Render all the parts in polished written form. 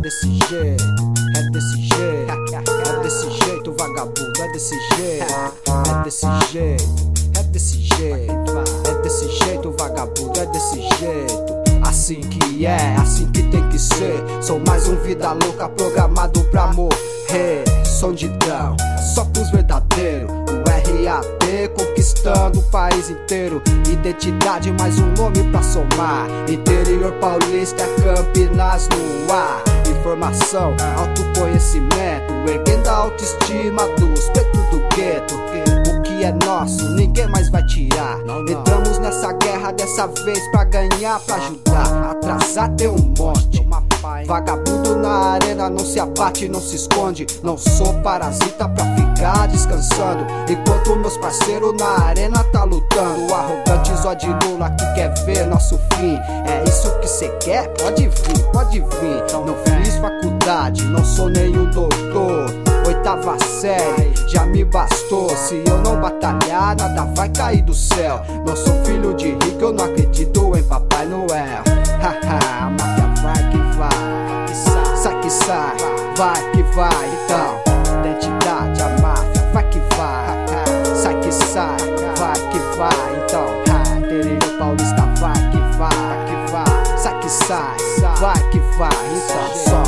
desse jeito, é desse jeito, é desse jeito, vagabundo, é desse jeito, é desse jeito, é desse jeito, é desse jeito, vagabundo, é desse jeito. Assim que é, assim que tem que ser. Sou mais um vida louca programado pra morrer. Sondidão, só pros verdadeiros. O RAP conquistando o país inteiro. Identidade, mais um nome pra somar. Interior paulista, Campinas no ar. Informação, autoconhecimento, erguendo a autoestima dos pretos do gueto. O que é nosso, ninguém mais vai tirar. Entramos nessa guerra dessa vez pra ganhar, pra ajudar. Atrasar tem um monte. Vagabundo na arena não se abate, não se esconde. Não sou parasita pra ficar descansando, enquanto meus parceiros na arena tá lutando. Arrogante zó de Lula que quer ver nosso fim. É isso que cê quer? Pode vir, pode vir. Não fiz faculdade, não sou nenhum doutor. 8ª série já me bastou. Se eu não batalhar, nada vai cair do céu. Não sou filho de rico, eu não acredito em Papai Noel. Haha, a máfia vai que vai, sai que sai, vai que vai. Então, identidade, a máfia vai que vai, sai que sai, vai que vai. Então, interior paulista vai que vai, sai que sai, vai que vai. Então, só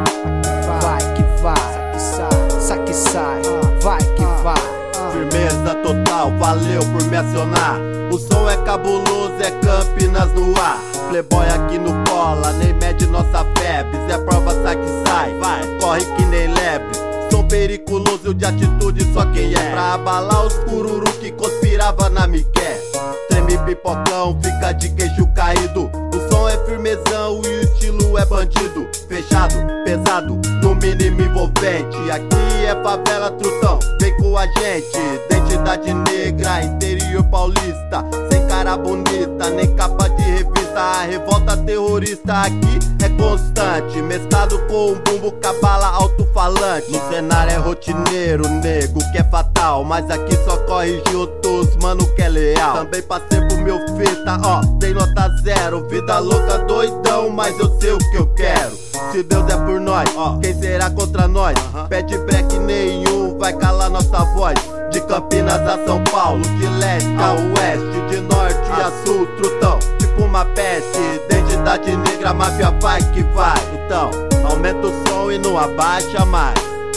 vai que vai, sai que sai, vai que vai. Firmeza total, valeu por me acionar. O som é cabuloso, é Campinas no ar. Playboy aqui no cola, nem mede nossa febre. Zé prova, sai que sai, vai, corre que nem lebre. Som periculoso de atitude só quem é. Pra abalar os cururu que conspirava na miqué. Treme pipocão, fica de queixo caído. O som é firmezão e o estilo é bandido. Fechado, pesado, no mínimo envolvente. Aqui é favela, trutão, vem com a gente. Identidade negra, interior paulista. Sem cara bonita, nem capa de revista. A revolta terrorista aqui é constante. Mesclado com um bumbo, cabala alto-falante. No cenário é rotineiro, nego, que é fatal. Mas aqui só corre juntos, mano, que é leal. Também passei pro meu fita, ó, tem nota 0. Vida louca, doidão, mas eu sei o que eu quero. Se Deus é por nós, ó, quem será contra nós? Pede break nenhum, vai calar nossa voz. De Campinas a São Paulo, de leste a oeste, de norte a sul, trutão, tipo uma peste. Identidade negra, máfia vai que vai. Então, aumenta o som e não abaixa mais.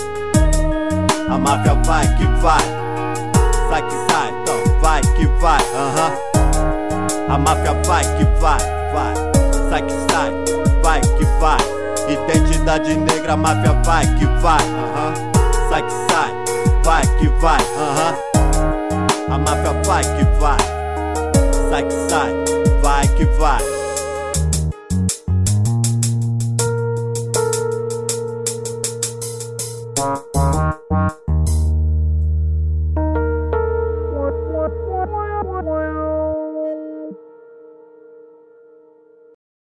A máfia vai que vai, sai que sai, então vai que vai. A máfia vai que vai, sai que sai, vai que vai. Identidade negra, máfia vai que vai, sai que sai, vai que vai.